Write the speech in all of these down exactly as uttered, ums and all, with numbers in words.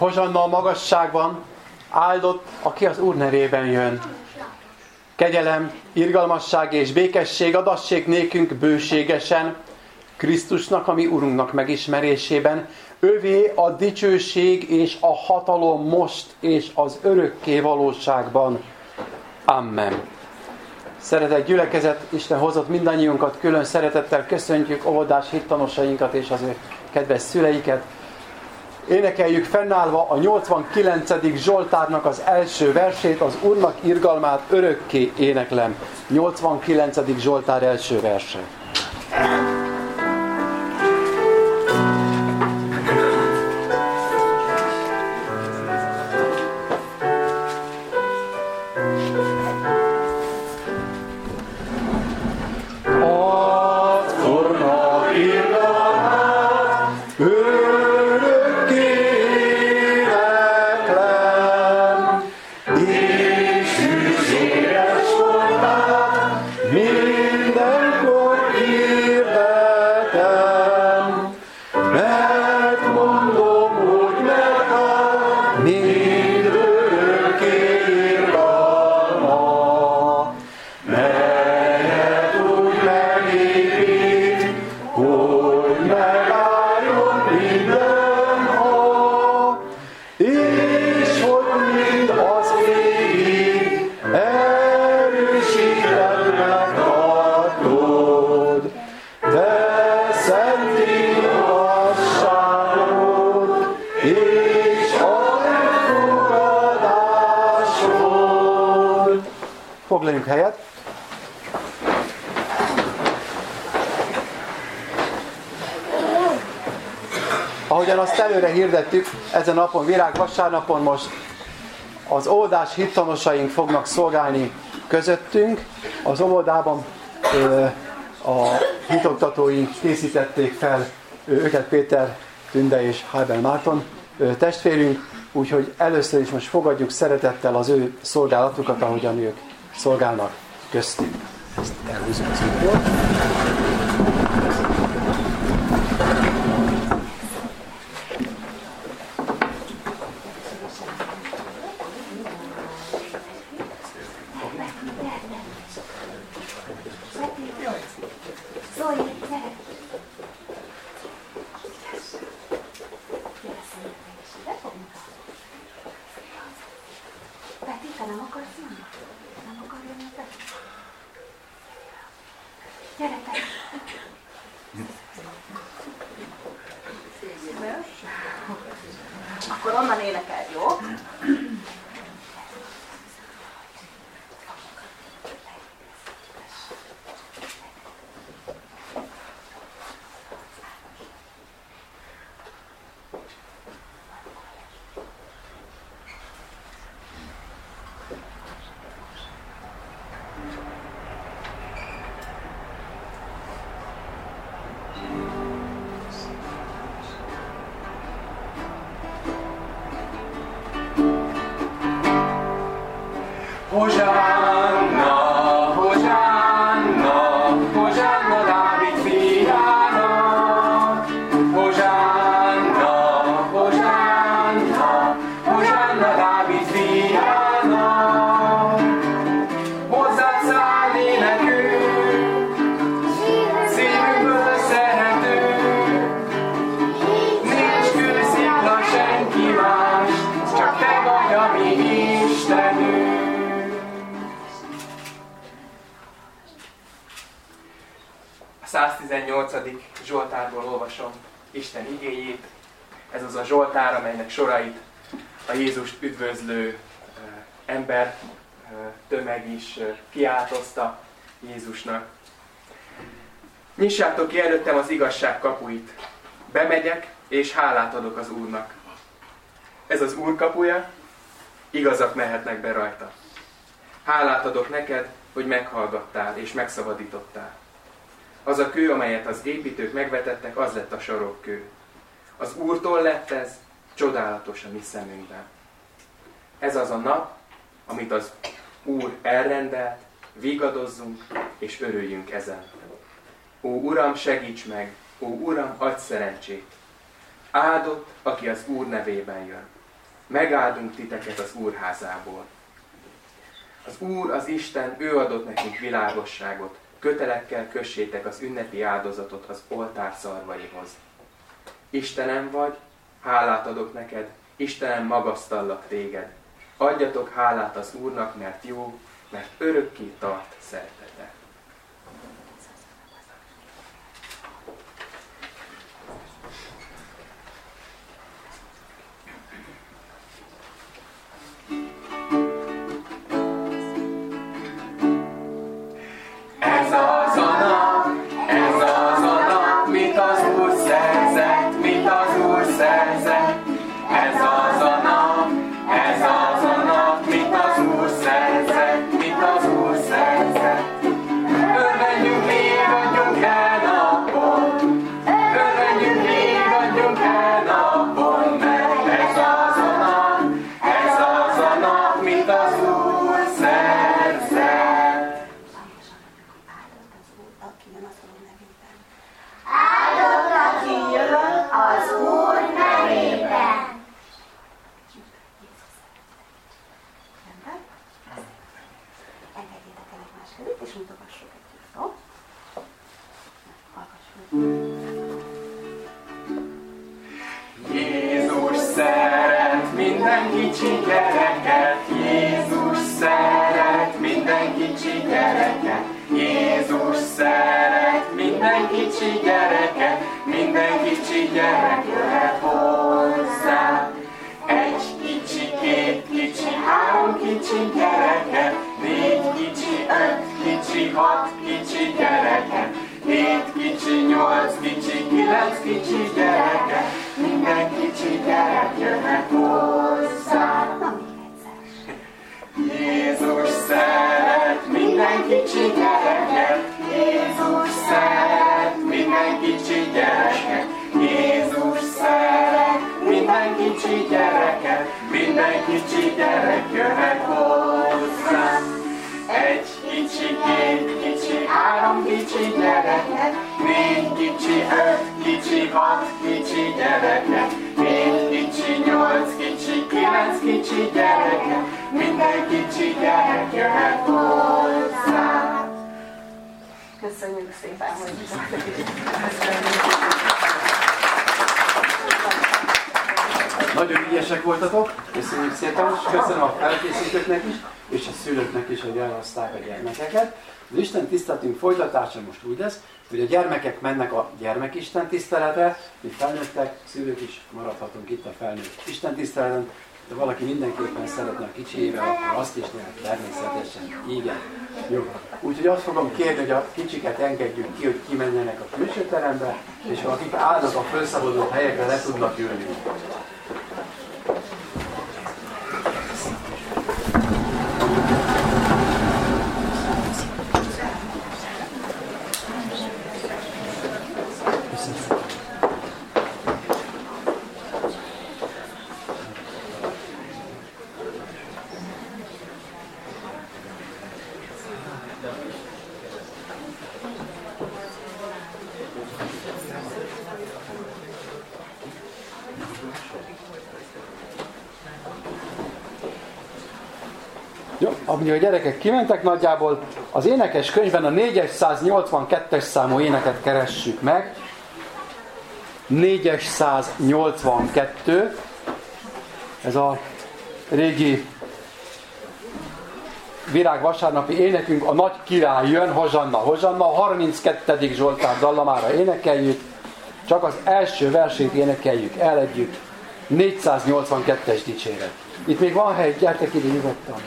Hozsanna a magasságban, áldott, aki az Úr nevében jön. Kegyelem, irgalmasság és békesség adassék nékünk bőségesen, Krisztusnak, a mi Urunknak megismerésében. Övé a dicsőség és a hatalom most és az örökké valóságban. Amen. Szeretett gyülekezet, Isten hozott mindannyiunkat, külön szeretettel köszöntjük óvodás hittanosainkat és az ő kedves szüleiket. Énekeljük fennállva a nyolcvankilencedik Zsoltárnak az első versét, az Úrnak irgalmát örökké éneklem. nyolcvankilencedik Zsoltár első verse. Foglaljunk helyet. Ahogyan azt előre hirdettük, ezen napon, virágvasárnapon most az óvodás hittanosaink fognak szolgálni közöttünk. Az óvodában ö, a hitoktatóink készítették fel ö, őket, Péter, Tünde és Hábel Márton ö, testvérünk, úgyhogy először is most fogadjuk szeretettel az ő szolgálatukat, ahogyan ők szolgálnak köztünk. Ezt elhúzzuk az útból. Akkor onnan énekel, jó? Hozsánna, Hozsánna, Hozsánna Dávid fiának. Hozsánna, Hozsánna, Hozsánna Dávid fiának. Hozzád szállni nekünk, szívünkből szeretünk. Nincs kőszikla senki más, csak te vagy a mi Istenünk. száztizennyolcadik Zsoltárból olvasom Isten igéjét. Ez az a Zsoltár, amelynek sorait a Jézust üdvözlő ember tömeg is kiáltozta Jézusnak. Nyissátok ki előttem az igazság kapuit. Bemegyek, és hálát adok az Úrnak. Ez az Úr kapuja, igazak mehetnek be rajta. Hálát adok neked, hogy meghallgattál és megszabadítottál. Az a kő, amelyet az építők megvetettek, az lett a sarokkő. Az Úrtól lett ez, csodálatos a mi szemünkben. Ez az a nap, amit az Úr elrendelt, vigadozzunk és örüljünk ezen. Ó Uram, segíts meg! Ó Uram, adj szerencsét! Áldott, aki az Úr nevében jön. megáldunk titeket az Úr házából. Az Úr, az Isten, ő adott nekünk világosságot, kötelekkel kössétek az ünnepi áldozatot az oltár szarvaihoz. Istenem vagy, hálát adok neked, Istenem, magasztallak téged. Adjatok hálát az Úrnak, mert jó, mert örökké tart szeretete. Ez az a nap, ez az a nap, mit az Úr szerzett, mit az Úr szerzett. Ez az a nap, ez az a nap, mit az Úr szerzett, mit az Úr szerzett. Örvendjünk, légadjunk el napon, örvendjünk, légadjunk el napon, mert ez az a nap, ez az a nap, mit az Úr szerzett. Áldott, aki jön az Úr nevében. Engedjétek el egymás kezét, és mutogassuk együtt, jó? Hallgassuk. Jézus szeret minden kicsi gyereket, Jézus szeret minden kicsi gyereket, Jézus szeret minden kicsi gyereket, minden kicsi gyerek jöhet hozzá. Egy kicsi, két kicsi, három kicsi gyereket, négy kicsi, öt kicsi, hat kicsi gyereket, hét kicsi, nyolc kicsi, kilenc kicsi gyereket, minden kicsi gyerek jöhet hozzá. Jézus szeret minden kicsi gyereket, Jézus szeret minden kicsi gyereket, Jézus szeret minden kicsi gyereket, minden kicsi gyerek jöhet hozzá. Egy kicsi, két kicsi, három kicsi gyereket, négy kicsi, öt kicsi, hat kicsi gyereket, hét kicsi, nyolc kicsi, kilenc kicsi gyereket, minden kicsi gyerek jöhet hozzá. Köszönjük szépen, hogy Nagyon ügyesek voltatok, köszönjük szépen, és köszönöm a felkészítőknek is, és a szülőknek is, hogy elhozták a gyermekeket. Az Isten tiszteletünk folytatása most úgy lesz, hogy a gyermekek mennek a gyermekisten tiszteletre, mi felnőttek, szülők is maradhatunk itt a felnőtt Isten tiszteleten, de valaki mindenképpen szeretne a kicsiével, akkor azt is lehet természetesen. Igen. Jó. Úgyhogy azt fogom kérni, hogy a kicsiket engedjük ki, hogy kimenjenek a külső terembe, és akik állnak a felszabadult helyekre, le tudnak ülni. Jó, amíg a gyerekek kimentek nagyjából, az énekes könyvben a négyszáznyolcvankettes számú éneket keressük meg. négyszáznyolcvankettő. Ez a régi virágvasárnapi énekünk, a Nagy Király jön, Hozsanna, Hozsanna. A harminckettedik Zsoltár dallamára énekeljük, csak az első versét énekeljük el együtt. négyszáznyolcvankettes dicséret. Itt még van hely, gyertek ide nyugodtan.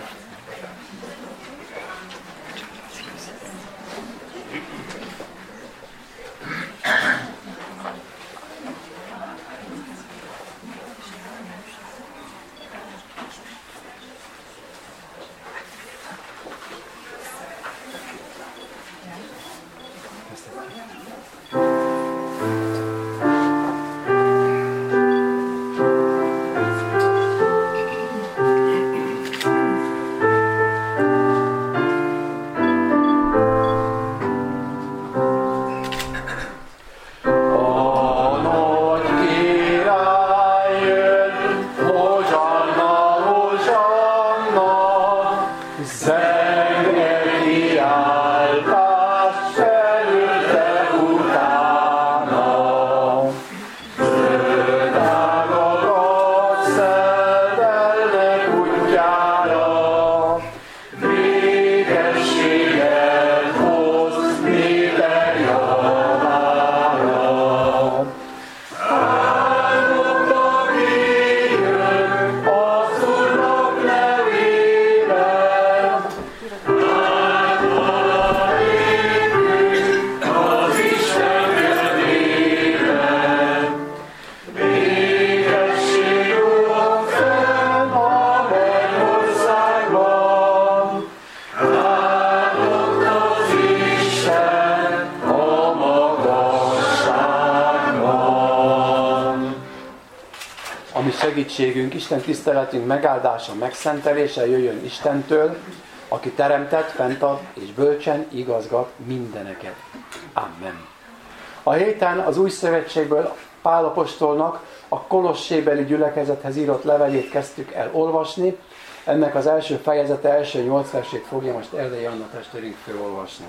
segítségünk, Isten tiszteletünk megáldása, megszentelése jöjjön Istentől, aki teremtett, fenntart és bölcsen igazgat mindeneket. Amen. A héten az Új Szövetségből Pál apostolnak a Kolossébeli gyülekezethez írott levelét kezdtük el olvasni. Ennek az első fejezete, első nyolc versét fogja most Erdei Anna testvérünk felolvasni.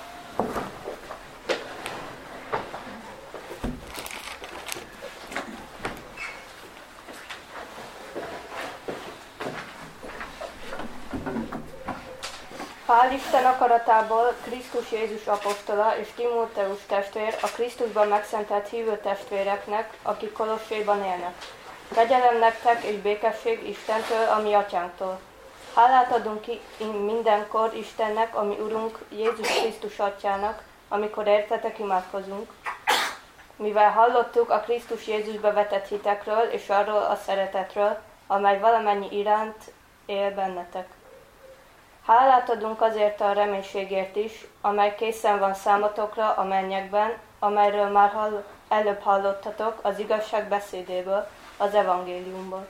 Pál Isten akaratából, Krisztus Jézus apostola és Timóteus testvér a Krisztusban megszentelt hívő testvéreknek, akik Kolosséban élnek. Kegyelem nektek és békesség Istentől, a mi atyánktól. Hálát adunk ki mindenkor Istennek, ami Urunk Jézus Krisztus atyának, amikor értetek imádkozunk, mivel hallottuk a Krisztus Jézusba vetett hitekről és arról a szeretetről, amely valamennyi iránt él bennetek. Hálát adunk azért a reménységért is, amely készen van számotokra a mennyekben, amelyről már hall, előbb hallottatok az igazság beszédéből, az evangéliumból.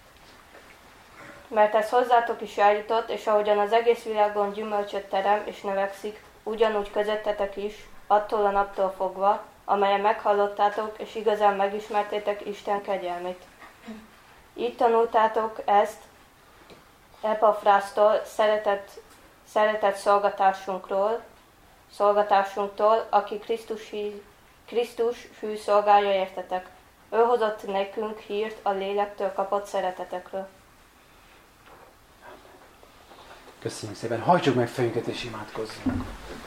Mert ez hozzátok is eljutott, és ahogyan az egész világon gyümölcsöt terem és növekszik, ugyanúgy közöttetek is, attól a naptól fogva, amelyen meghallottátok és igazán megismertétek Isten kegyelmét. Így tanultátok ezt Epafrásztól, szeretett, szeretett szolgatásunkról, szolgatásunktól, aki Krisztus, Krisztus fű szolgálja értetek. Ő hozott nekünk hírt a lélektől kapott szeretetekről. Köszönjük szépen. Hajtsuk meg fejünket és imádkozzunk.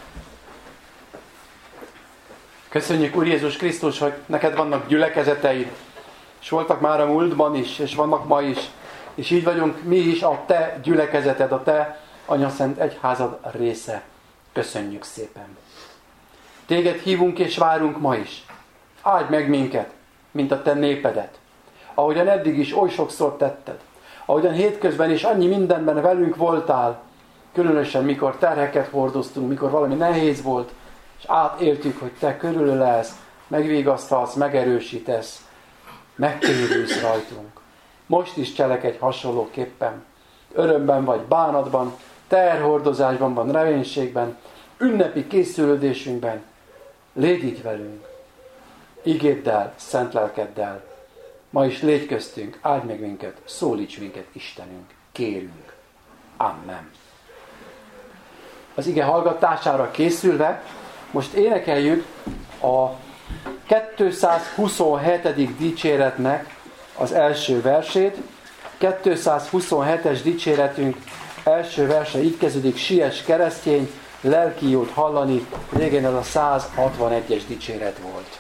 Köszönjük, Úr Jézus Krisztus, hogy neked vannak gyülekezeteid, és voltak már a múltban is, és vannak ma is. És így vagyunk mi is a te gyülekezeted, a te anyaszent egyházad része. Köszönjük szépen. Téged hívunk és várunk ma is. Áldj meg minket, mint a te népedet. Ahogyan eddig is oly sokszor tetted. Ahogyan hétközben is annyi mindenben velünk voltál, különösen mikor terheket hordoztunk, mikor valami nehéz volt, és átéltük, hogy te körülölelsz, megvigasztalsz, megerősítesz, megkönnyülsz rajtunk. Most is cselekedj hasonlóképpen. Örömben vagy bánatban, terhordozásban van, reménységben, ünnepi készülődésünkben. Légy így velünk. Igéddel, szent lelkeddel. Ma is légy köztünk, áldj meg minket, szólíts minket, Istenünk. Kérünk. Amen. Az ige hallgatására készülve, most énekeljük a kétszázhuszonhetedik dicséretnek az első versét. kétszázhuszonhetes dicséretünk első verse így kezdődik: siess keresztény, lelki jót hallani. Régen ez a százhatvanegyes dicséret volt.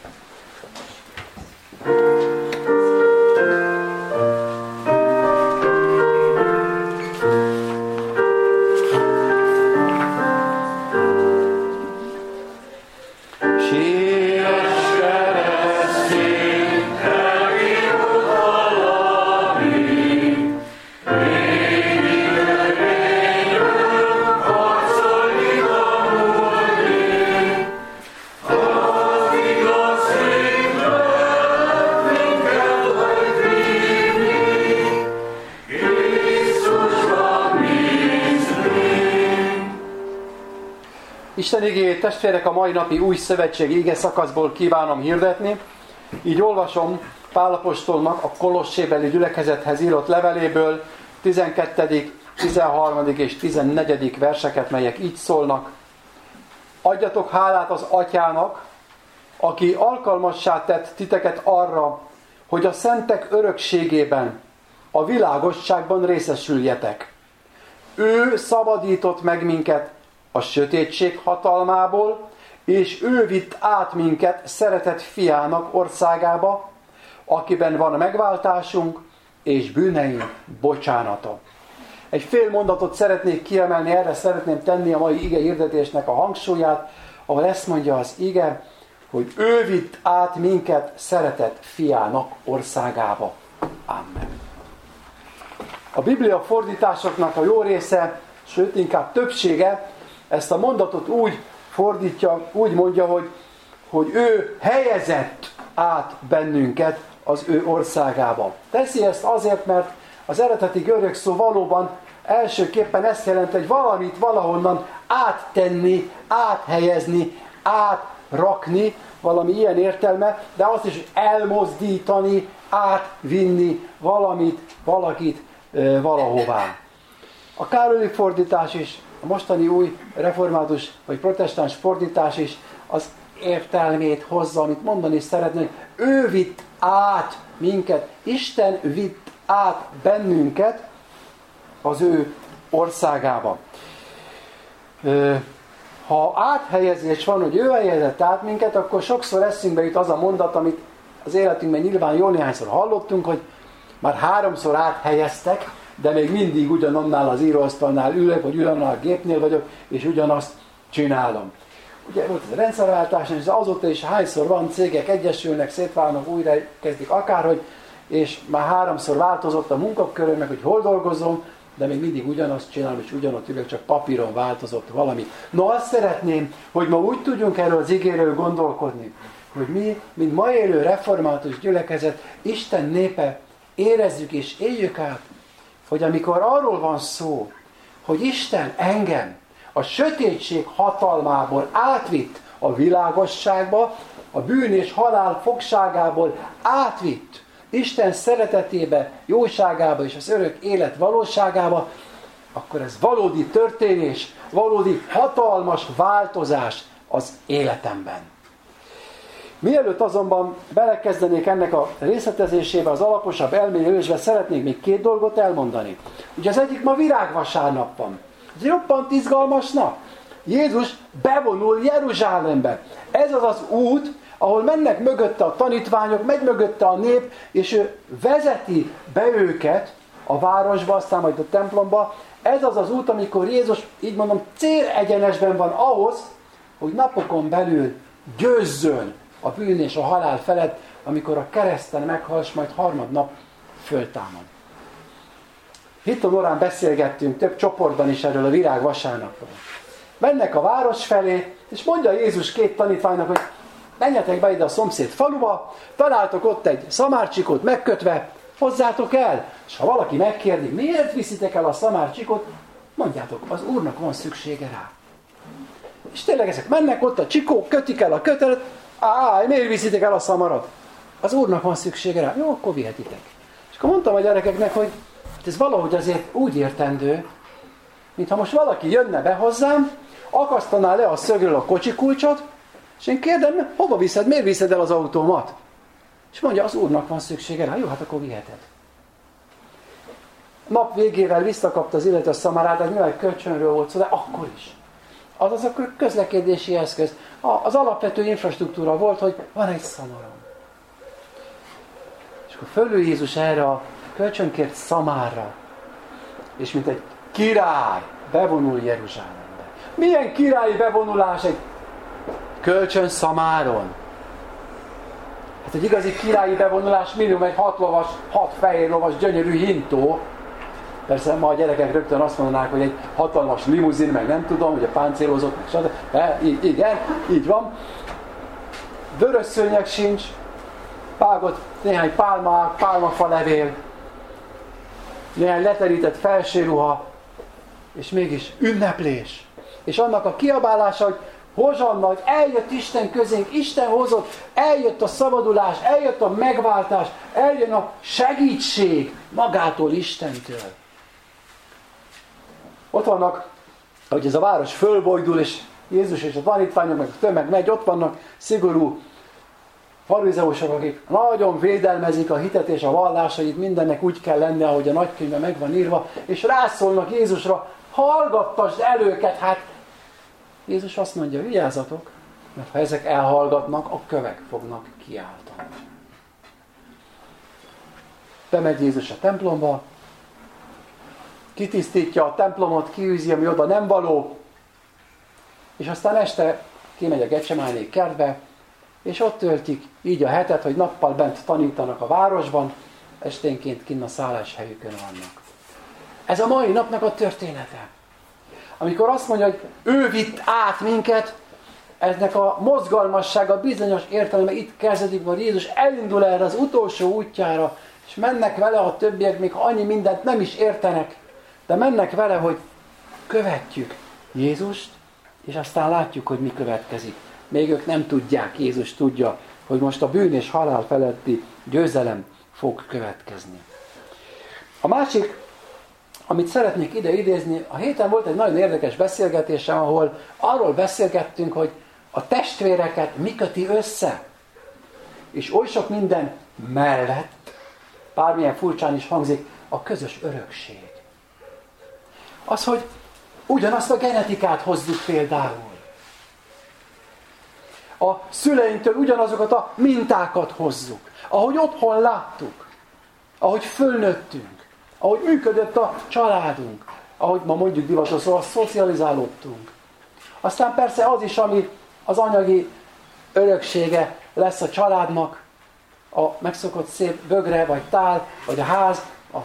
Isten igéjét, testvérek, a mai napi új szövetség ige szakaszból kívánom hirdetni. Így olvasom Pál apostolnak a Kolossébeli gyülekezethez írott leveléből tizenkettedik, tizenharmadik és tizennegyedik verseket, melyek így szólnak. Adjatok hálát az Atyának, aki alkalmassá tett titeket arra, hogy a szentek örökségében, a világosságban részesüljetek. Ő szabadított meg minket a sötétség hatalmából, és ő vitt át minket szeretett fiának országába, akiben van megváltásunk és bűneink bocsánata. Egy fél mondatot szeretnék kiemelni, erre szeretném tenni a mai ige hirdetésnek a hangsúlyát, ahol ezt mondja az ige, hogy ő vitt át minket szeretett fiának országába. Amen. A Biblia fordításoknak a jó része, sőt inkább többsége ezt a mondatot úgy fordítja, úgy mondja, hogy, hogy ő helyezett át bennünket az ő országába. Teszi ezt azért, mert az eredeti görög szó valóban elsőképpen ezt jelenti, hogy valamit valahonnan áttenni, áthelyezni, átrakni, valami ilyen értelme, de azt is elmozdítani, átvinni valamit, valakit e, valahová. A Károlyi fordítás is, a mostani új református vagy protestáns fordítás is az értelmét hozza, amit mondani szeretne, hogy ő vitt át minket, Isten vitt át bennünket az ő országába. Ha áthelyezés van, hogy ő helyezett át minket, akkor sokszor eszünkbe jut az a mondat, amit az életünkben nyilván jól néhányszor hallottunk, hogy már háromszor áthelyeztek, de még mindig ugyanannál az íróasztalnál ülök, vagy ugyanannál a gépnél vagyok, és ugyanazt csinálom. Ugye volt ez a rendszerváltás, és azóta is hányszor van, cégek egyesülnek, szétválnak, újra kezdik akárhogy, és már háromszor változott a munkaköröm, meg hogy hol dolgozom, de még mindig ugyanazt csinálom, és ugyanott ülök, csak papíron változott valami. No, azt szeretném, hogy ma úgy tudjunk erről az igéről gondolkodni, hogy mi, mint ma élő református gyülekezet, Isten népe, érezzük és éljük át, hogy amikor arról van szó, hogy Isten engem a sötétség hatalmából átvitt a világosságba, a bűn és halál fogságából átvitt Isten szeretetébe, jóságába és az örök élet valóságába, akkor ez valódi történés, valódi hatalmas változás az életemben. Mielőtt azonban belekezdenék ennek a részletezésébe, az alaposabb elmélyülésbe, szeretnék még két dolgot elmondani. Ugye az egyik ma virágvasárnap van. Ez roppant izgalmas nap. Jézus bevonul Jeruzsálembe. Ez az az út, ahol mennek mögötte a tanítványok, megy mögötte a nép, és ő vezeti be őket a városba, aztán majd a templomba. Ez az az út, amikor Jézus, így mondom, célegyenesben van ahhoz, hogy napokon belül győzzön a bűn és a halál felett, amikor a kereszten meghal, és majd harmadnap föltámad. Hitton órán beszélgettünk több csoportban is erről a virágvasárnapról. Mennek a város felé, és mondja Jézus két tanítványnak, hogy menjetek be ide a szomszéd faluba, találtok ott egy szamárcsikót megkötve, hozzátok el. És ha valaki megkérdi, miért viszitek el a szamárcsikót, mondjátok, az Úrnak van szüksége rá. És tényleg ezek mennek ott, a csikók kötik el a kötelet, á, miért viszitek el a szamarat? Az Úrnak van szüksége rá. Jó, akkor vihetitek. És akkor mondtam a gyerekeknek, hogy ez valahogy azért úgy értendő, mintha most valaki jönne be hozzám, akasztaná le a szögről a kocsikulcsot, és én kérdem, hova viszed, miért viszed el az autómat? És mondja, az Úrnak van szüksége rá. Jó, hát akkor viheted. Nap végével visszakapta az illető a szamarát, de nyilván kölcsönről volt szó, de akkor is. Az az akkor közlekedési eszköz. Az alapvető infrastruktúra volt, hogy van egy szamarom. És akkor fölül Jézus erre a kölcsönkért szamárra, és mint egy király bevonul Jeruzsálembe. Milyen királyi bevonulás egy kölcsön szamáron? Hát egy igazi királyi bevonulás minimum egy hat lovas, hat fehér lovas, gyönyörű hintó. Persze ma a gyerekek rögtön azt mondanák, hogy egy hatalmas limuzin, meg nem tudom, ugye páncélozott, meg stb. De igen, így van. Vörös szőnyeg sincs, vágott néhány pálma, pálmafa levél, néhány leterített felsőruha, és mégis ünneplés. És annak a kiabálása, hogy hozsanna, hogy eljött Isten közénk, Isten hozott, eljött a szabadulás, eljött a megváltás, eljön a segítség magától Istentől. Ott vannak, hogy ez a város fölbojdul, és Jézus és a tanítványok, meg a tömeg megy, ott vannak szigorú farizeusok, akik nagyon védelmezik a hitet és a vallást, hogy itt mindennek úgy kell lennie, ahogy a nagykönyvben meg van írva, és rászólnak Jézusra, hallgattasd el őket, hát Jézus azt mondja, vigyázzatok, mert ha ezek elhallgatnak, a kövek fognak kiáltani. Bemegy Jézus a templomba, kitisztítja a templomot, kiűzi, ami oda nem való, és aztán este kimegy a Getsemáné kertbe, és ott töltik így a hetet, hogy nappal bent tanítanak a városban, esténként kinn a szálláshelyükön vannak. Ez a mai napnak a története. Amikor azt mondja, hogy ő vitt át minket, eznek a mozgalmassága, bizonyos értelme itt kezdődik, hogy Jézus elindul erre az utolsó útjára, és mennek vele a többiek, még annyi mindent nem is értenek, de mennek vele, hogy követjük Jézust, és aztán látjuk, hogy mi következik. Még ők nem tudják, Jézus tudja, hogy most a bűn és halál feletti győzelem fog következni. A másik, amit szeretnék ide idézni, a héten volt egy nagyon érdekes beszélgetésem, ahol arról beszélgettünk, hogy a testvéreket mi köti össze. És oly sok minden mellett, bármilyen furcsán is hangzik, a közös örökség. Az, hogy ugyanazt a genetikát hozzuk például. A szüleinktől ugyanazokat a mintákat hozzuk. Ahogy otthon láttuk. Ahogy fölnőttünk. Ahogy működött a családunk. Ahogy ma mondjuk divatos, szóval szocializálódtunk. Aztán persze az is, ami az anyagi öröksége lesz a családnak. A megszokott szép bögre, vagy tál, vagy a ház, a,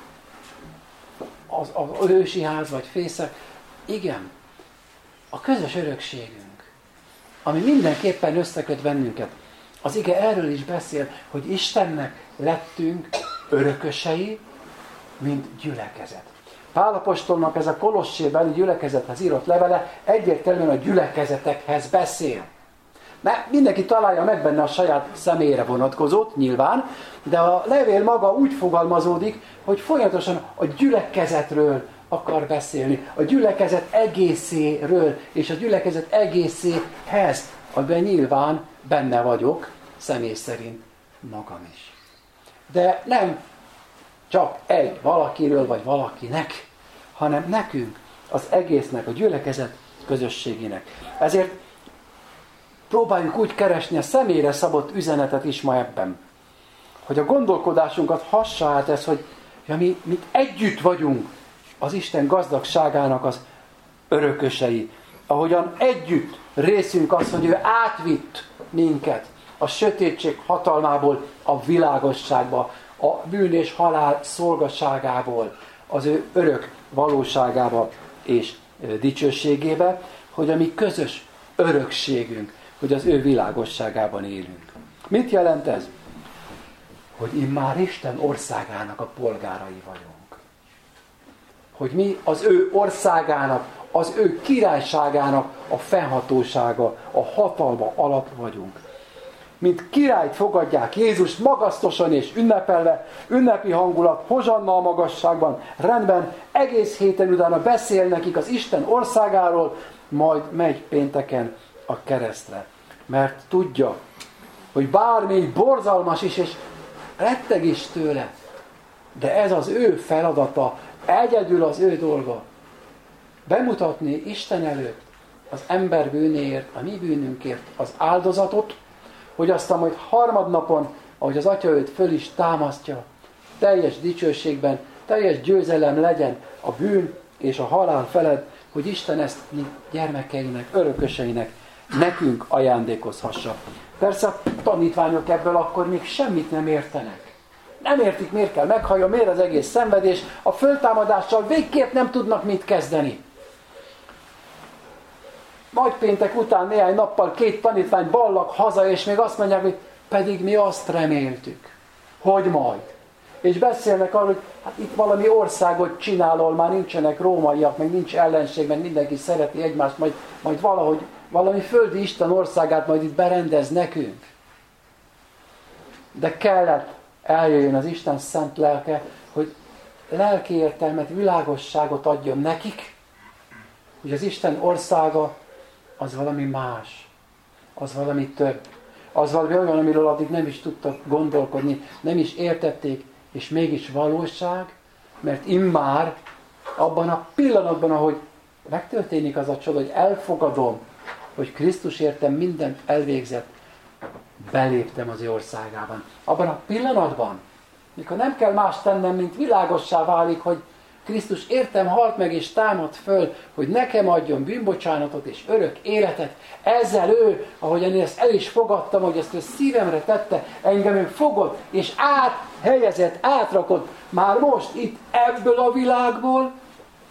az, az ősi ház, vagy fészek. Igen, a közös örökségünk, ami mindenképpen összeköt bennünket. Az ige erről is beszél, hogy Istennek lettünk örökösei, mint gyülekezet. Pál apostolnak ez a kolossébeli gyülekezethez írott levele egyértelműen a gyülekezetekhez beszél. Mert mindenki találja meg benne a saját személyre vonatkozót, nyilván, de a levél maga úgy fogalmazódik, hogy folyamatosan a gyülekezetről akar beszélni. A gyülekezet egészéről és a gyülekezet egészéhez, amiben nyilván benne vagyok, személy szerint magam is. De nem csak egy valakiről vagy valakinek, hanem nekünk, az egésznek, a gyülekezet közösségének. Ezért próbáljuk úgy keresni a személyre szabott üzenetet is ma ebben, hogy a gondolkodásunkat hassa át ez, hogy ja, mi, mi együtt vagyunk az Isten gazdagságának az örökösei. Ahogyan együtt részünk az, hogy ő átvitt minket a sötétség hatalmából a világosságba, a bűn és halál szolgaságából, az ő örök valóságába és dicsőségébe, hogy a mi közös örökségünk, hogy az ő világosságában élünk. Mit jelent ez? Hogy immár Isten országának a polgárai vagyunk. Hogy mi az ő országának, az ő királyságának a fennhatósága, a hatalma alatt vagyunk. Mint királyt fogadják Jézust magasztosan és ünnepelve, ünnepi hangulat, hozsanna a magasságban, rendben, egész héten utána beszél nekik az Isten országáról, majd megy pénteken a keresztre. Mert tudja, hogy bármi borzalmas is, és retteg is tőle, de ez az ő feladata, egyedül az ő dolga. Bemutatni Isten előtt az ember bűnéért, a mi bűnünkért az áldozatot, hogy aztán majd harmadnapon, ahogy az Atya őt föl is támasztja, teljes dicsőségben, teljes győzelem legyen a bűn és a halál felett, hogy Isten ezt mi gyermekeinek, örököseinek nekünk ajándékozhassa. Persze a tanítványok ebből akkor még semmit nem értenek. Nem értik, miért kell meghalljon, miért az egész szenvedés, a föltámadással végképp nem tudnak mit kezdeni. Majd péntek után néhány nappal két tanítvány ballag haza, és még azt mondják, hogy pedig mi azt reméltük, hogy majd. És beszélnek arról, hogy hát itt valami országot csinálol, már nincsenek rómaiak, meg nincs ellenség, meg mindenki szereti egymást, majd, majd valahogy valami földi Isten országát majd itt berendez nekünk. De kellett eljöjjön az Isten szent lelke, hogy lelki értelmet, világosságot adjon nekik, hogy az Isten országa az valami más, az valami több, az valami olyan, amiről addig nem is tudtak gondolkodni, nem is értették, és mégis valóság, mert immár abban a pillanatban, ahogy megtörténik az a csoda, hogy elfogadom, hogy Krisztus értem mindent elvégzett, beléptem az ő országában. Abban a pillanatban, mikor nem kell más tennem, mint világossá válik, hogy Krisztus értem halt meg és támad föl, hogy nekem adjon bűnbocsánatot és örök életet. Ezzel ő, ahogyan én ezt el is fogadtam, hogy ezt ő szívemre tette, engem ő fogott és áthelyezett, átrakott már most itt ebből a világból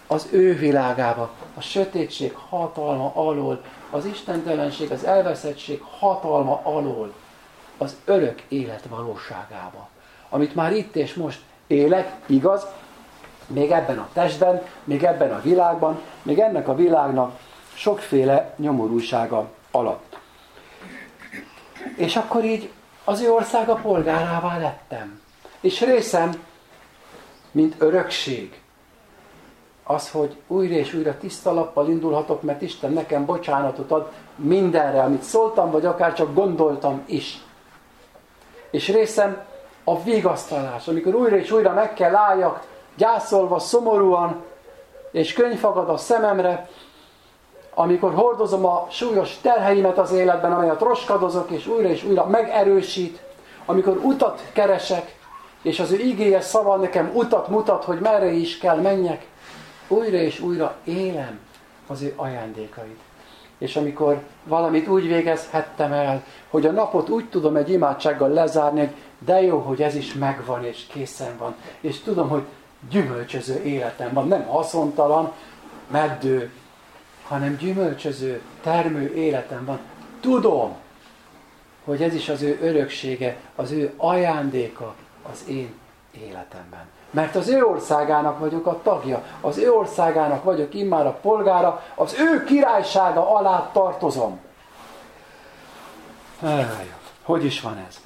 az ő világába, a sötétség hatalma alól, az istentelenség, az elveszettség hatalma alól, az örök élet valóságába. Amit már itt és most élek, igaz, még ebben a testben, még ebben a világban, még ennek a világnak sokféle nyomorúsága alatt. És akkor így az ő országa polgárává lettem. És részem, mint örökség, az, hogy újra és újra tiszta lappal indulhatok, mert Isten nekem bocsánatot ad mindenre, amit szóltam, vagy akár csak gondoltam is. És részem a vigasztalás, amikor újra és újra meg kell álljak, gyászolva, szomorúan, és könyv fakad a szememre, amikor hordozom a súlyos terheimet az életben, amelyet roskadozok, és újra és újra megerősít, amikor utat keresek, és az ő igéje szava nekem utat mutat, hogy merre is kell menjek, újra és újra élem az ő ajándékait. És amikor valamit úgy végezhettem el, hogy a napot úgy tudom egy imádsággal lezárni, hogy de jó, hogy ez is megvan és készen van. És tudom, hogy gyümölcsöző életem van, nem haszontalan, meddő, hanem gyümölcsöző, termő életem van. Tudom, hogy ez is az ő öröksége, az ő ajándéka az én életemben. Mert az ő országának vagyok a tagja, az ő országának vagyok immár a polgára, az ő királysága alá tartozom. Hogy is van ez?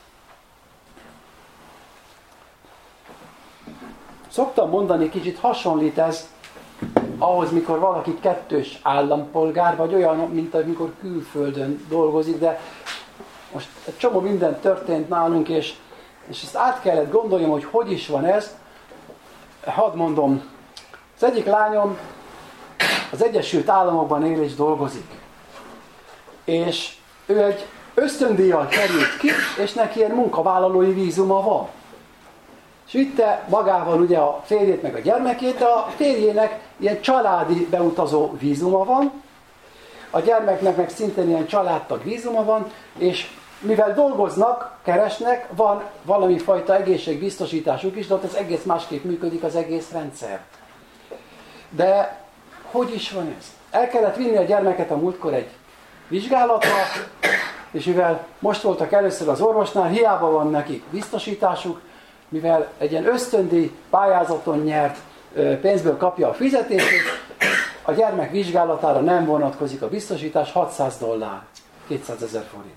Szoktam mondani, kicsit hasonlít ez ahhoz, mikor valaki kettős állampolgár, vagy olyan, mint amikor külföldön dolgozik, de most egy csomó minden történt nálunk, és, és ezt át kellett gondoljam, hogy hogy is van ez. Hadd mondom, az egyik lányom az Egyesült Államokban él és dolgozik. És ő egy ösztöndíjjal került ki, és neki ilyen munkavállalói vízuma van. És vitte magával ugye a férjét meg a gyermekét, de a férjének ilyen családi beutazó vízuma van, a gyermeknek meg szintén ilyen családtag vízuma van, és mivel dolgoznak, keresnek, van valami fajta egészségbiztosításuk is, de ott az egész másképp működik az egész rendszer. De hogy is van ez? El kellett vinni a gyermeket a múltkor egy vizsgálatra, és mivel most voltak először az orvosnál, hiába van nekik biztosításuk, mivel egy ilyen ösztöndíj pályázaton nyert pénzből kapja a fizetését, a gyermek vizsgálatára nem vonatkozik a biztosítás, hatszáz dollár, kétszázezer forint.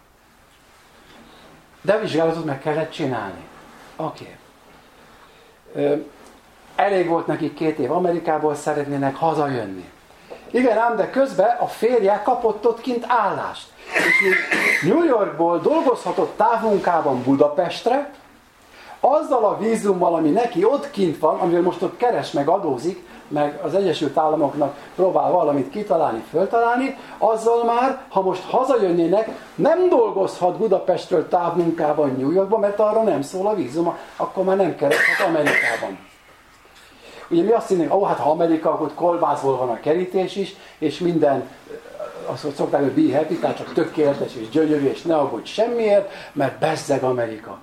De vizsgálatot meg kellett csinálni. Oké. Okay. Elég volt nekik két év Amerikából, szeretnének hazajönni. Igen ám, de közben a férje kapott ott kint állást. És még New Yorkból dolgozhatott távmunkában Budapestre, azzal a vízummal, ami neki ott kint van, amivel most ott keres meg adózik, meg az Egyesült Államoknak próbál valamit kitalálni, föltalálni, azzal már, ha most hazajönnének, nem dolgozhat Budapestről távmunkában New Yorkban, mert arra nem szól a vízuma, akkor már nem kereshet Amerikában. Ugye mi azt hinnénk, ó, hát ha Amerika, akkor kolbászból van a kerítés is, és minden, azt szokták, hogy be happy, tehát csak tökéletes és gyönyörű, és ne aggódj semmiért, mert bezzeg Amerika.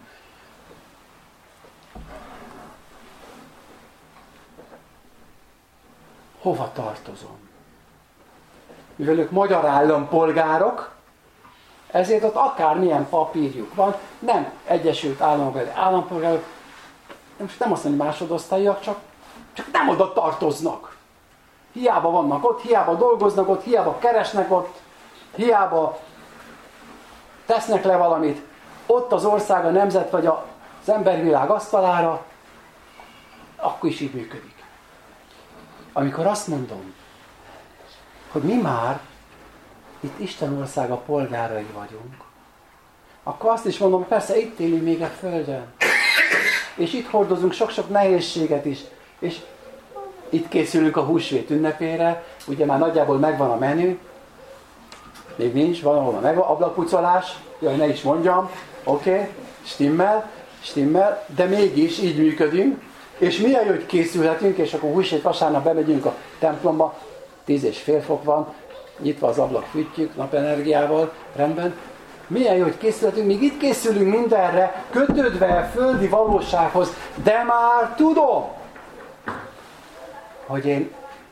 Hova tartozom? Mivel ők magyar állampolgárok, ezért ott akármilyen papírjuk van, nem Egyesült Államok, vagy állampolgárok, most nem azt mondom, másodosztályiak, csak, csak nem oda tartoznak. Hiába vannak ott, hiába dolgoznak ott, hiába keresnek ott, hiába tesznek le valamit. Ott az ország, a nemzet, vagy az embervilág asztalára, akkor is így működik. Amikor azt mondom, hogy mi már itt Isten országa polgárai vagyunk, akkor azt is mondom, persze itt élünk még a Földön. És itt hordozunk sok-sok nehézséget is. És itt készülünk a húsvét ünnepére, ugye már nagyjából megvan a menü, még nincs, van ahol megvan, ablakpucolás, jaj, ne is mondjam, oké, okay, stimmel, stimmel, de mégis így működünk. És milyen jó, hogy készülhetünk, és akkor húsvét vasárnap bemegyünk a templomba, tíz és fél fok van, nyitva az ablak, fűtjük napenergiával, rendben. Milyen jó, hogy készülhetünk, még itt készülünk mindenre, kötődve a földi valósághoz, de már tudom, hogy én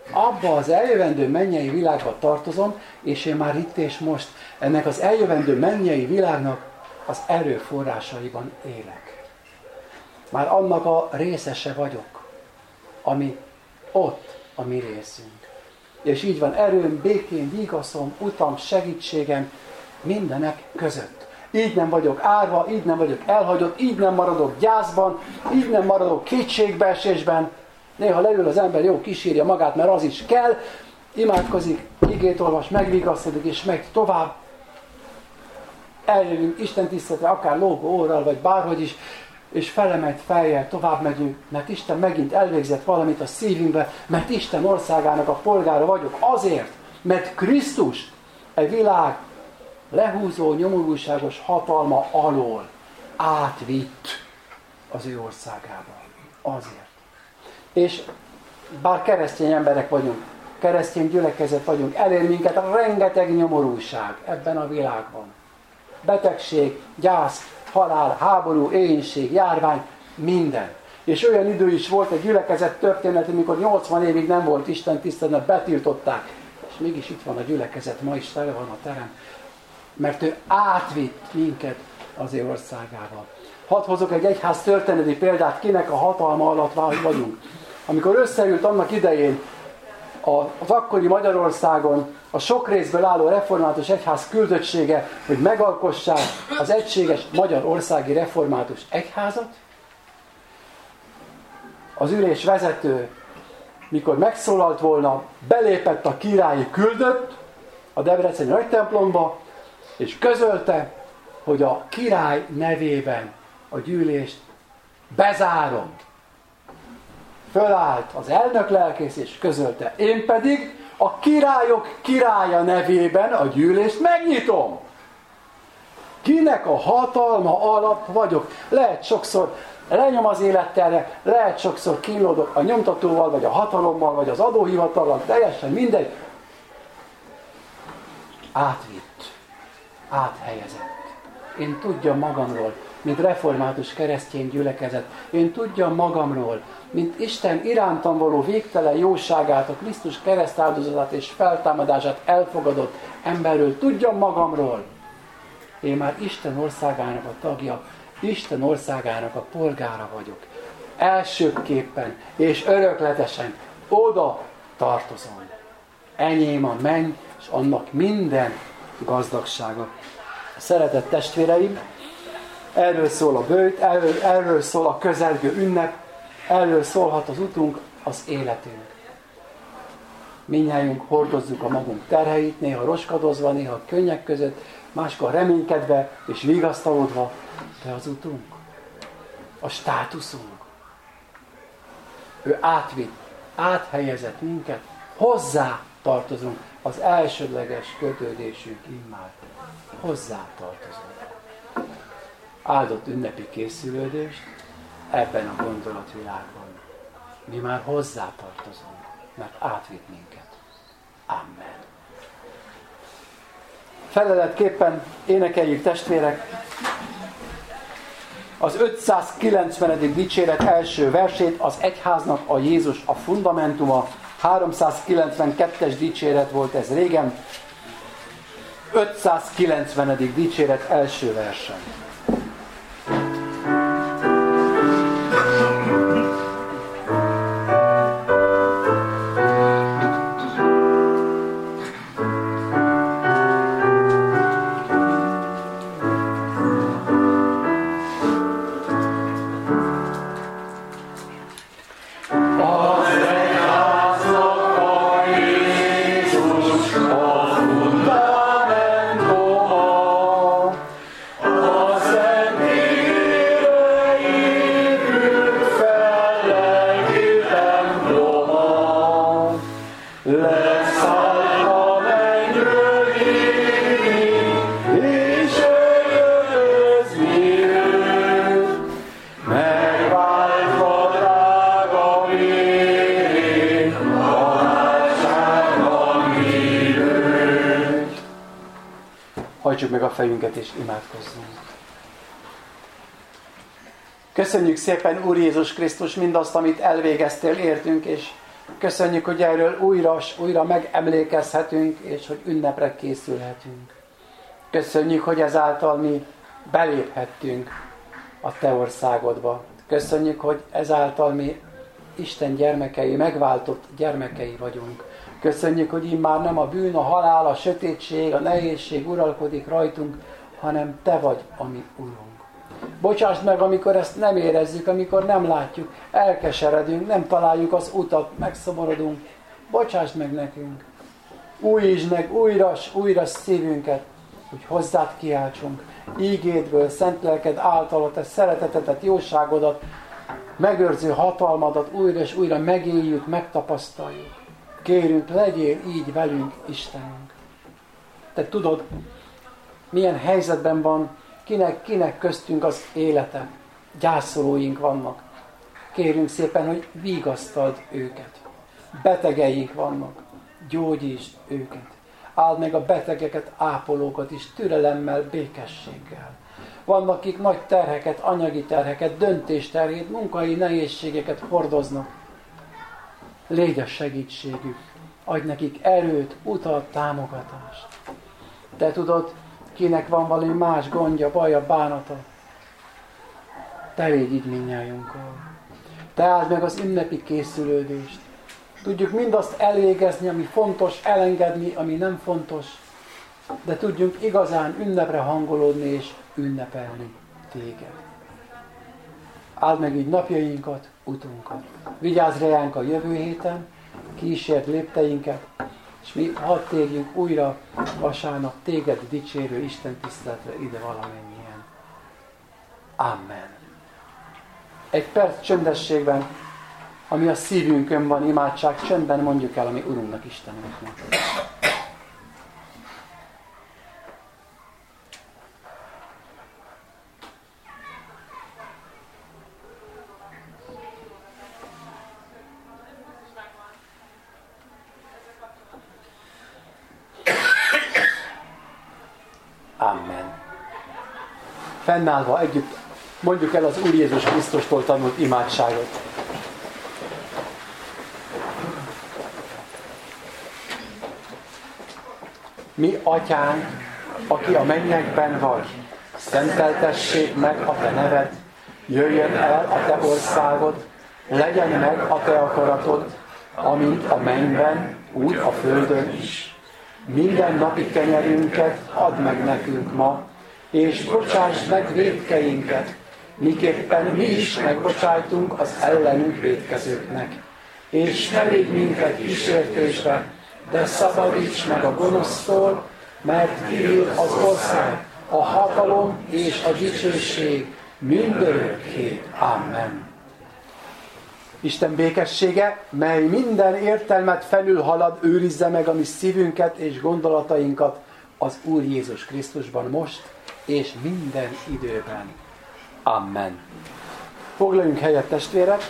abba az eljövendő mennyei világba tartozom, és én már itt és most ennek az eljövendő mennyei világnak az erőforrásaiban élek. Már annak a részese vagyok, ami ott a mi részünk. És így van erőm, békén, vigaszom, utam, segítségem mindenek között. Így nem vagyok árva, így nem vagyok elhagyott, így nem maradok gyászban, így nem maradok kétségbeesésben. Néha leül az ember, jó, kísírja magát, mert az is kell, imádkozik, igét olvas, megvigasztodik, és meg tovább. Eljövünk Isten tiszteletre, akár lógó órral, vagy bárhogy is, és felemelt fejjel tovább megyünk, mert Isten megint elvégzett valamit a szívünkbe, mert Isten országának a polgára vagyok. Azért, mert Krisztus egy világ lehúzó, nyomorúságos hatalma alól átvitt az ő országába. Azért. És bár keresztény emberek vagyunk, keresztény gyülekezet vagyunk, elér minket a rengeteg nyomorúság ebben a világban. Betegség, gyász, halál, háború, éhínség, járvány, minden. És olyan idő is volt egy gyülekezet történet, amikor nyolcvan évig nem volt Isten tisztelet, betiltották. És mégis itt van a gyülekezet, ma is tele van a terem. Mert ő átvitt minket az ő országába. Hadd hozok egy egyház történeti példát, kinek a hatalma alatt vagyunk. Amikor összeült annak idején az akkori Magyarországon a sok részből álló református egyház küldöttsége, hogy megalkossák az egységes Magyarországi Református Egyházat, az ülés vezető, mikor megszólalt volna, belépett a királyi küldött a debreceni nagytemplomba, és közölte, hogy a király nevében a gyűlést bezárom. Fölállt az elnök lelkész, és közölte, én pedig a királyok királya nevében a gyűlést megnyitom. Kinek a hatalma alatt vagyok? Lehet sokszor lenyom az életterre, lehet sokszor kínlódok a nyomtatóval, vagy a hatalommal, vagy az adóhivatallal, teljesen mindegy. Átvitt, áthelyezett. Én tudjam magamról, mint református keresztény gyülekezet, én tudjam magamról, mint Isten irántam való végtelen jóságát, a Krisztus keresztáldozatát és feltámadását elfogadott emberről, tudjam magamról. Én már Isten országának a tagja, Isten országának a polgára vagyok. Elsőképpen és örökletesen oda tartozom. Enyém a menny, és annak minden gazdagsága. Szeretett testvéreim, erről szól a böjt, erről, erről szól a közelgő ünnep, erről szólhat az utunk, az életünk. Mindnyájunk hordozzuk a magunk terheit, néha roskadozva, néha könnyek között, máskor reménykedve és vigasztalódva, de az utunk, a státuszunk. Ő átvitt, áthelyezett minket, hozzá tartozunk, az elsődleges kötődésünk immár. Hozzá tartozunk. Áldott ünnepi készülődést ebben a gondolatvilágban. Mi már hozzá tartozunk, mert átvitt minket. Amen. Feleletképpen énekeljük, testvérek, az ötszázkilencvenedik dicséret első versét, az egyháznak a Jézus a fundamentuma, háromszázkilencvenkettes dicséret volt ez régen, ötszázkilencvenedik dicséret első verse. Hajtsuk meg a fejünket és imádkozzunk. Köszönjük szépen, Úr Jézus Krisztus, mindazt, amit elvégeztél értünk, és Köszönjük, hogy erről újra és újra megemlékezhetünk, és hogy ünnepre készülhetünk. Köszönjük, hogy ezáltal mi beléphettünk a Te országodba. Köszönjük, hogy ezáltal mi Isten gyermekei, megváltott gyermekei vagyunk. Köszönjük, hogy immár nem a bűn, a halál, a sötétség, a nehézség uralkodik rajtunk, hanem Te vagy a mi Urunk. Bocsásd meg, amikor ezt nem érezzük, amikor nem látjuk, elkeseredünk, nem találjuk az utat, megszomorodunk. Bocsásd meg nekünk. Újítsd meg újra és újra szívünket, hogy hozzád kiáltsunk. Ígédből, szent lelked által a Te szeretetedet, jóságodat, megőrző hatalmadat újra és újra megéljük, megtapasztaljuk. Kérünk, legyél így velünk, Istenünk. Te tudod, milyen helyzetben van, kinek, kinek köztünk az élete. Gyászolóink vannak. Kérünk szépen, hogy vigasztald őket. Betegeink vannak. Gyógyítsd őket. Áld meg a betegeket, ápolókat is türelemmel, békességgel. Vannak, akik nagy terheket, anyagi terheket, döntésterhét, munkai nehézségeket hordoznak. Légy a segítségük. Adj nekik erőt, utat, támogatást. Te tudod, kinek van valami más gondja, baja, bánata. Te légy így mindnyájunkkal. Te áld meg az ünnepi készülődést. Tudjuk mindazt elvégezni, ami fontos, elengedni, ami nem fontos, de tudjunk igazán ünnepre hangolódni és ünnepelni Téged. Áld meg így napjainkat, utunkat. Vigyázz ránk a jövő héten, kísérd lépteinket, és mi hadd térjünk újra vasárnap Téged dicsérő Isten tiszteletre ide valamennyien. Amen. Egy perc csöndességben, ami a szívünkön van, imádság, csöndben mondjuk el a mi Urunknak, Istenünknek. Amen. Fennállva együtt mondjuk el az Úr Jézus Krisztustól tanult imádságot. Mi, Atyánk, aki a mennyekben vagy, szenteltessék meg a Te neved, jöjjön el a Te országod, legyen meg a Te akaratod, amint a mennyben, úgy a földön is. Minden napi kenyerünket add meg nekünk ma, és bocsásd meg vétkeinket, miképpen mi is megbocsájtunk az ellenünk vétkezőknek. És ne légy minket kísértésbe, de szabadíts meg a gonosztól, mert tiéd az ország, a hatalom és a dicsőség mindörökké. Amen. Isten békessége, mely minden értelmet felülhalad, őrizze meg a mi szívünket és gondolatainkat az Úr Jézus Krisztusban most és minden időben. Amen. Foglaljunk helyet, testvérek,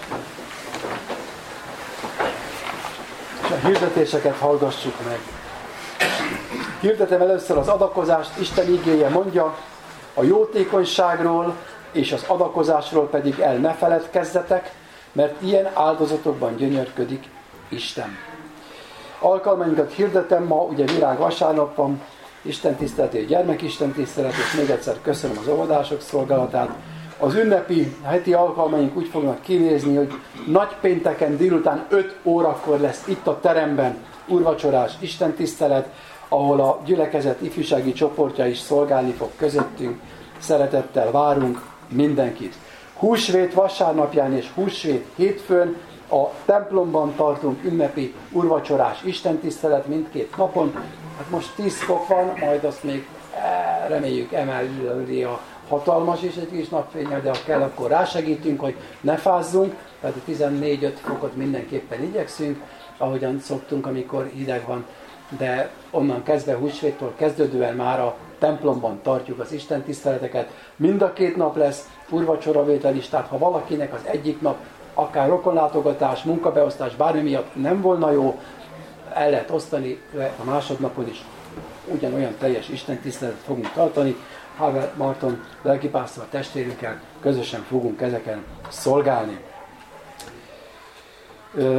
és a hirdetéseket hallgassuk meg. Hirdetem először az adakozást. Isten igéje mondja, a jótékonyságról és az adakozásról pedig el ne feledkezzetek, mert ilyen áldozatokban gyönyörködik Isten. Alkalmainkat hirdetem, ma ugye virág vasárnap van, Isten tiszteleti, gyermekisten tisztelet, és még egyszer köszönöm az óvodások szolgálatát. Az ünnepi heti alkalmaink úgy fognak kinézni, hogy nagypénteken délután öt órakor lesz itt a teremben úrvacsorás Isten tisztelet, ahol a gyülekezet ifjúsági csoportja is szolgálni fog közöttünk. Szeretettel várunk mindenkit. Húsvét vasárnapján és húsvét hétfőn a templomban tartunk ünnepi úrvacsorás istentisztelet mindkét napon. Hát most tíz fok van, majd azt még reméljük emelni a hatalmas és egy kis napfényel, de ha kell, akkor rásegítünk, hogy ne fázzunk. Tehát a tizennégy-öt fokot mindenképpen igyekszünk, ahogyan szoktunk, amikor hideg van. De onnan kezdve, húsvéttól kezdődően már a templomban tartjuk az istentiszteleteket. Mind a két nap lesz úrvacsoravétel is, tehát ha valakinek az egyik nap akár rokonlátogatás, munkabeosztás, bármi miatt nem volna jó, el lehet osztani, a másodnapon is ugyanolyan teljes istentiszteletet fogunk tartani. Havel Marton lelkipásztor testvérünkkel közösen fogunk ezeken szolgálni.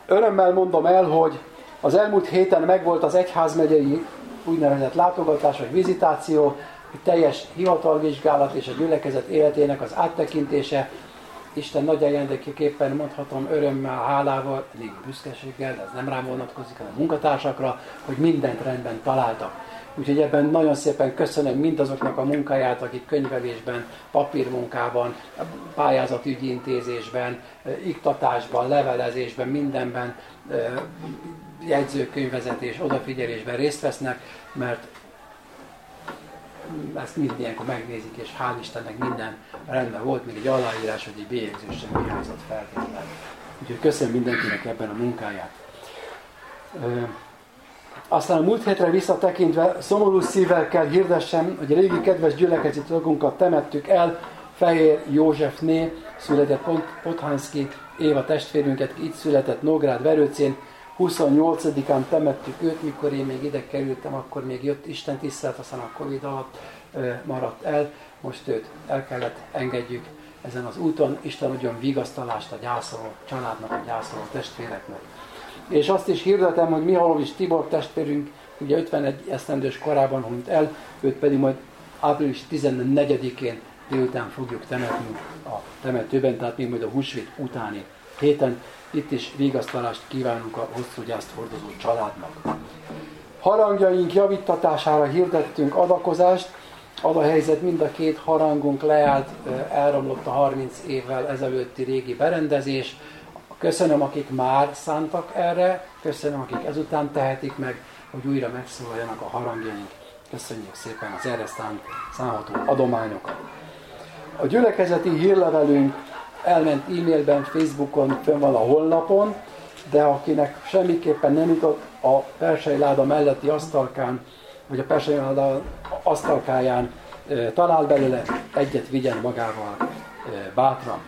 Örömmel mondom el, hogy az elmúlt héten megvolt az egyházmegyei úgynevezett látogatás vagy vizitáció, egy teljes hivatalvizsgálat és a gyülekezet életének az áttekintése. Isten nagy ajándéképpen mondhatom örömmel, hálával, elég büszkeséggel, de ez nem rám vonatkozik, hanem a munkatársakra, hogy mindent rendben találtak. Úgyhogy ebben nagyon szépen köszönöm mindazoknak a munkáját, akik könyvelésben, papírmunkában, pályázatügyi intézésben, iktatásban, levelezésben, mindenben, jegyzőkönyvvezetés, odafigyelésben részt vesznek, mert ezt mind ilyenkor megnézik, és hál' Istennek minden rendben volt, még egy aláírás, hogy egy bélyegzés sem hiányzott feltétlenül. Úgyhogy köszönöm mindenkinek ebben a munkáját. Aztán a múlt hétre visszatekintve szomorú szívvel kell hirdessem, hogy a régi kedves gyülekezeti tagunkat temettük el, Fehér Józsefné született Pothanszki Éva testvérünket, így született Nógrád Verőcén, huszonnyolcadikán temettük őt, mikor én még ide kerültem, akkor még jött Isten tisztelet, aztán a Covid alatt maradt el, most őt el kellett engedjük ezen az úton, Isten adjon vigasztalást a gyászoló családnak, a gyászoló testvéreknek. És azt is hirdetem, hogy Mihalovics Tibor testvérünk, ugye ötvenegy esztendős korában hunyt el, őt pedig majd április tizennegyedikén délután fogjuk temetni a temetőben, tehát még majd a húsvét utáni héten. Itt is vigasztalást kívánunk a hosszú gyászt hordozó családnak. Harangjaink javítatására hirdettünk adakozást. Az a helyzet, mind a két harangunk leállt, elromlott a harminc évvel ezelőtti régi berendezés. Köszönöm, akik már szántak erre, köszönöm, akik ezután tehetik meg, hogy újra megszólaljanak a harangjaink. Köszönjük szépen az erre szánt, számható adományokat. A gyülekezeti hírlevelünk elment e-mailben, Facebookon, fönn van a honlapon, de akinek semmiképpen nem jutott, a persei láda melletti asztalkán, vagy a persei láda asztalkáján e, talál belőle, egyet vigyen magával e, bátran.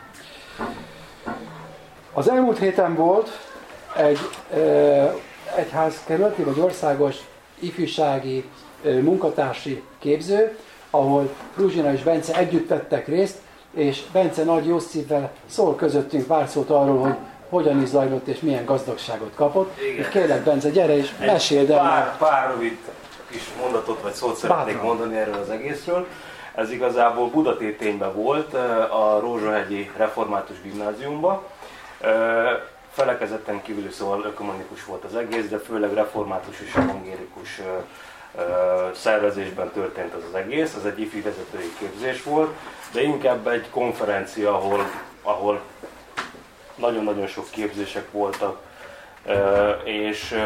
Az elmúlt héten volt egy e, egyházkerületi vagy országos ifjúsági e, munkatársi képző, ahol Fruzsina és Bence együtt vettek részt, és Bence nagy jó szívvel szól közöttünk pár szót arról, hogy hogyan is zajlott és milyen gazdagságot kapott. Igen. És kérlek, Bence, gyere és meséld el. Pár, pár rövid kis mondatot vagy szót szeretnék Bátran. mondani erről az egészről. Ez igazából Budatétényben volt, a Rózsahegyi Református Gimnáziumban. Felekezeten kívül, szóval ökumenikus volt az egész, de főleg református és evangélikus szervezésben történt ez az egész. Ez egy ifi vezetői képzés volt, de inkább egy konferencia, ahol, ahol nagyon-nagyon sok képzések voltak, és,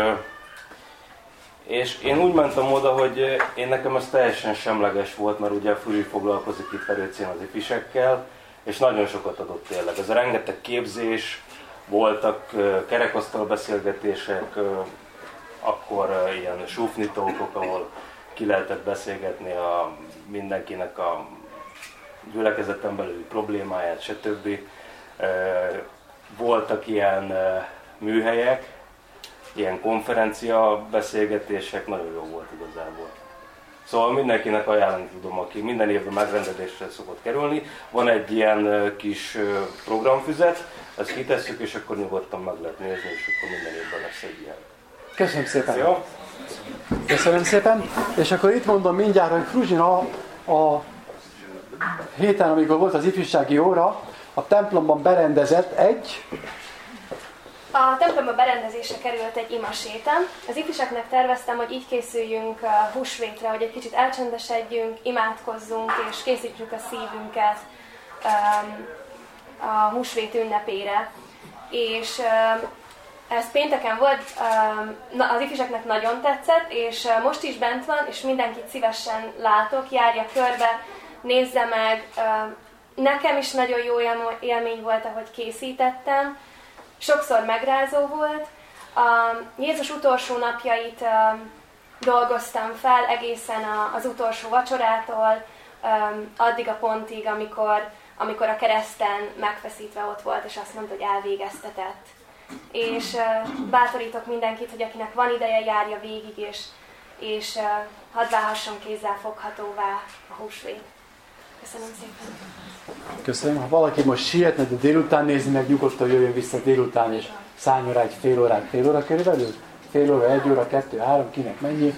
és én úgy mentem oda, hogy én nekem ez teljesen semleges volt, mert ugye Furi foglalkozik itt Verőcén az ifisekkel, és nagyon sokat adott tényleg. Ez a rengeteg képzés, voltak kerekasztal beszélgetések, akkor ilyen súfnitókok, ahol ki lehetett beszélgetni a mindenkinek a gyülekezeten belüli problémáját, stb. Voltak ilyen műhelyek, ilyen konferencia beszélgetések, nagyon jó volt igazából. Szóval mindenkinek ajánlani tudom, aki minden évben megrendezésre szokott kerülni. Van egy ilyen kis programfüzet, ezt kitesszük, és akkor nyugodtan meg lehet nézni, és akkor minden évben lesz egy ilyen. Köszönöm szépen! Jó? Köszönöm szépen! És akkor itt mondom mindjárt, hogy Fruzsina a héten, amikor volt az ifjúsági óra, a templomban berendezett egy... A templomban berendezésre került egy imasétem. Az ifjúságnak terveztem, hogy így készüljünk húsvétre, hogy egy kicsit elcsendesedjünk, imádkozzunk és készítsük a szívünket a húsvét ünnepére. És ez pénteken volt, az ifjúságnak nagyon tetszett, és most is bent van, és mindenkit szívesen látok, járja körbe, nézze meg. Nekem is nagyon jó élmény volt, ahogy készítettem. Sokszor megrázó volt. A Jézus utolsó napjait dolgoztam fel egészen az utolsó vacsorától, addig a pontig, amikor, amikor a kereszten megfeszítve ott volt, és azt mondta, hogy elvégeztetett. És bátorítok mindenkit, hogy akinek van ideje, járja végig, és, és hadd válhasson kézzel foghatóvá a húsvét. Köszönöm szépen! Köszönöm. Ha valaki most sietne, de délután nézni meg, nyugodtan jöjjön vissza délután, és szálljon rá egy fél órát, fél óra körülbelül? Fél óra, egy óra, kettő, három, kinek mennyi?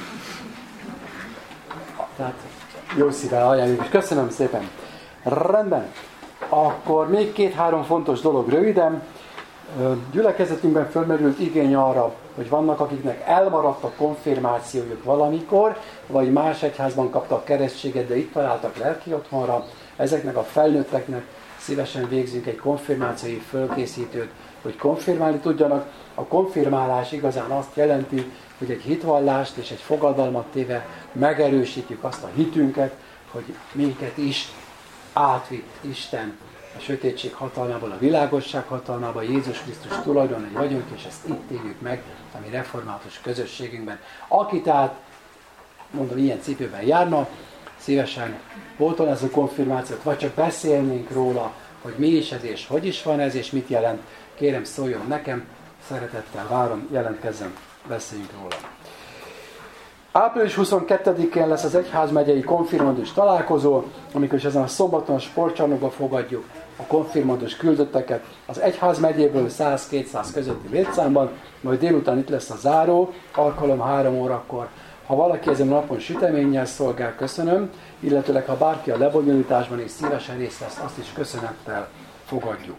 Tehát jó szívvel ajánljuk, és köszönöm szépen. Rendben. Akkor még két-három fontos dolog röviden. Gyülekezetünkben fölmerült igény arra, hogy vannak, akiknek elmaradt a konfirmációjuk valamikor, vagy más egyházban kaptak keresztséget, de itt találtak lelki otthonra. Ezeknek a felnőtteknek szívesen végzünk egy konfirmációi fölkészítőt, hogy konfirmálni tudjanak. A konfirmálás igazán azt jelenti, hogy egy hitvallást és egy fogadalmat téve megerősítjük azt a hitünket, hogy minket is átvitt Isten a sötétség hatalmából a világosság hatalmába, Jézus Krisztus tulajdonai vagyunk, és ezt itt éljük meg a mi református közösségünkben. Aki tehát, mondom, ilyen cipőben járna, szívesen pótol ez a konfirmációt, vagy csak beszélnénk róla, hogy mi is ez, és hogy is van ez, és mit jelent. Kérem, szóljon nekem, szeretettel várom, jelentkezzem, beszéljünk róla. április huszonkettedikén lesz az egyházmegyei konfirmandus találkozó, amikor is ezen a szombaton a sportcsarnokba fogadjuk a konfirmandus küldötteket az egyházmegyéből száz-kétszáz közötti létszámban, majd délután itt lesz a záró, alkalom három órakor. Ha valaki ezen a napon süteménnyel szolgál, köszönöm, illetőleg ha bárki a lebonyolításban is szívesen részt vesz, azt is köszönettel fogadjuk.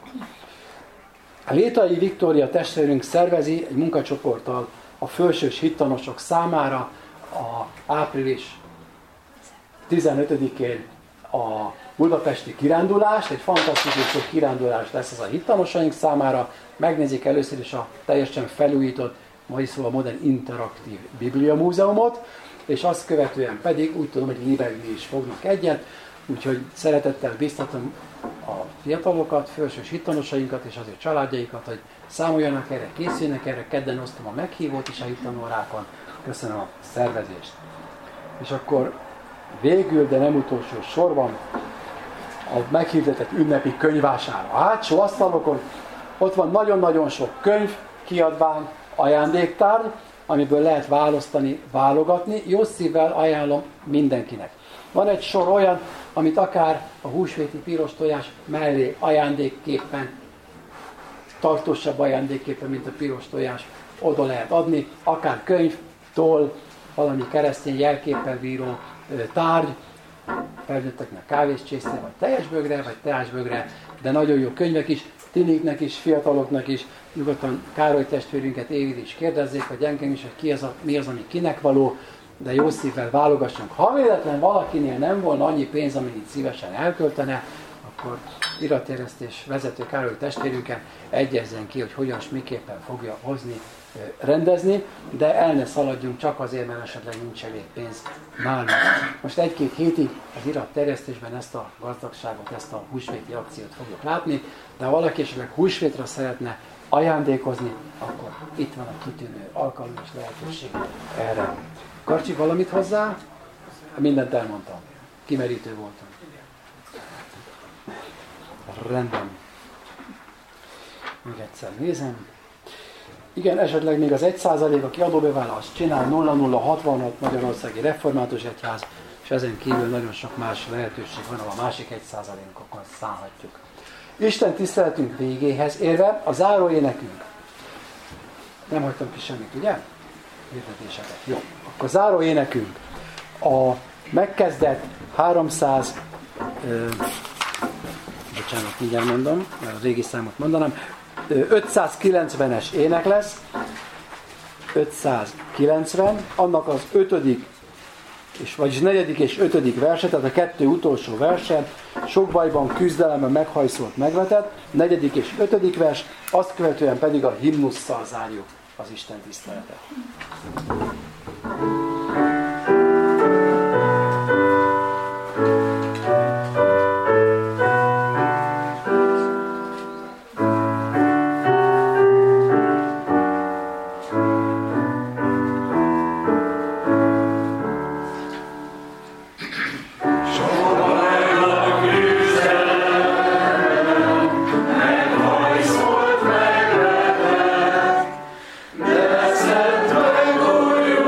A Létai Viktória testvérünk szervezi egy munkacsoporttal a felsős hittanosok számára a április tizenötödikén a budapesti kirándulást, egy fantasztikus kirándulás lesz ez a hittanosaink számára. Megnézik először is a teljesen felújított, mai szóval modern interaktív bibliamúzeumot, és azt követően pedig úgy tudom, hogy libegni is fognak egyet, úgyhogy szeretettel biztatom a fiatalokat, felsős hittanosainkat és azért családjaikat, hogy számoljanak erre, készüljenek erre, kedden osztom a meghívót is a hittanórákon. Köszönöm a szervezést. És akkor végül, de nem utolsó sorban, a meghirdetett ünnepi könyvvásár. A hátsó asztalokon ott van nagyon-nagyon sok könyv, kiadvány, ajándéktárgy, amiből lehet választani, válogatni. Jó szívvel ajánlom mindenkinek. Van egy sor olyan, amit akár a húsvéti piros tojás mellé ajándékképpen, tartósabb ajándékképpen, mint a piros tojás, oda lehet adni, akár könyv, toll, valami keresztény jelképpen bíró tárgy, felnőtteknek kávészcsészre, vagy teljesbögre, vagy teásbögre, de nagyon jó könyvek is, tiniknek is, fiataloknak is, nyugodtan Károly testvérünket, Évid is kérdezzék, vagy engem is, hogy ki az a, mi az, ami kinek való, de jó szívvel válogassunk. Ha véletlen valakinél nem volna annyi pénz, amit itt szívesen elköltene, akkor iratterjesztés vezető Károly testvérünkkel egyezzen ki, hogy hogyan és miképpen fogja hozni, rendezni, de el ne szaladjunk csak azért, mert esetleg nincs elég pénz nálunk. Most egy-két hétig az iratterjesztésben ezt a gazdagságot, ezt a húsvéti akciót fogjuk látni, de ha valaki esetleg húsvétra szeretne ajándékozni, akkor itt van a kitűnő alkalom és lehetőség erre. Karcsi, valamit hozzá? Mindent elmondtam. Kimerítő voltam. Rendben. Még egyszer nézem. Igen, esetleg még az egy százalék, aki adóbevállalást csinál, nulla nulla hatvanhat Magyarországi Református Egyház, és ezen kívül nagyon sok más lehetőség van, ahol a másik egy százalékokon szállhatjuk. Isten tiszteletünk végéhez érve a záró énekünk. Nem hagytam ki semmit, ugye? Hirdetéseket. Jó. Akkor záró énekünk. A megkezdett háromszáz... Ö, bocsánat, mindjárt mondom, mert a régi számot mondanám. ötszázkilencvenes ének lesz. ötszázkilencven. Annak az ötödik, és, vagyis negyedik és ötödik verse, tehát a kettő utolsó versen, sok bajban, küzdelemben meghajszolt, megvetett, negyedik és ötödik vers, azt követően pedig a himnusszal zárjuk az Isten tiszteletet. Szent meg új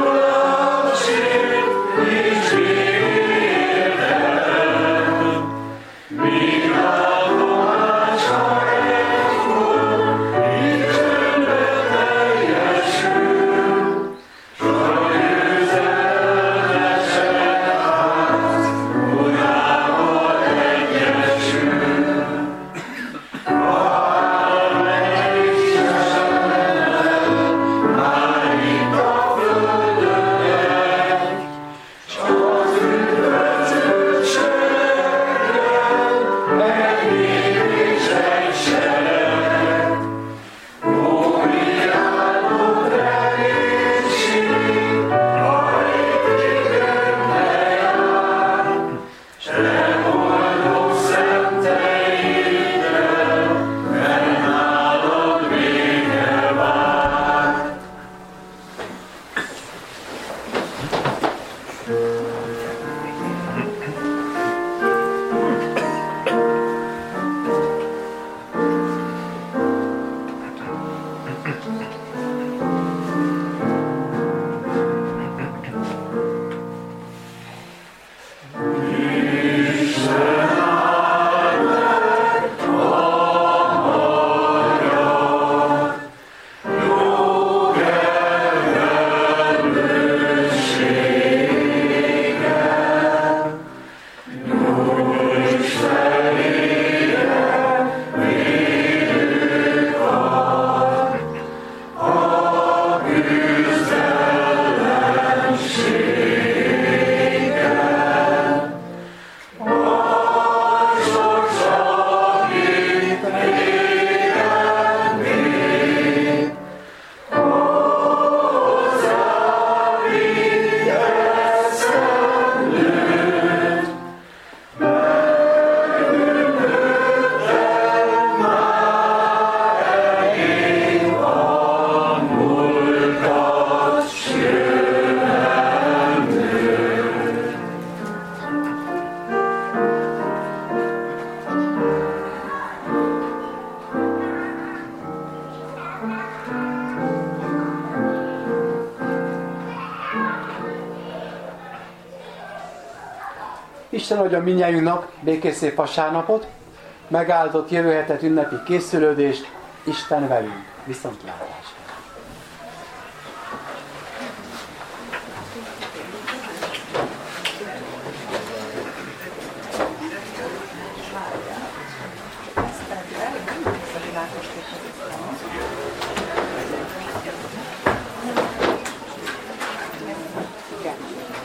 Isten adja mindnyájunknak békés szép vasárnapot, megáldott jövő hetet ünnepi készülődést, Isten velünk. Viszontlátásra! Ezt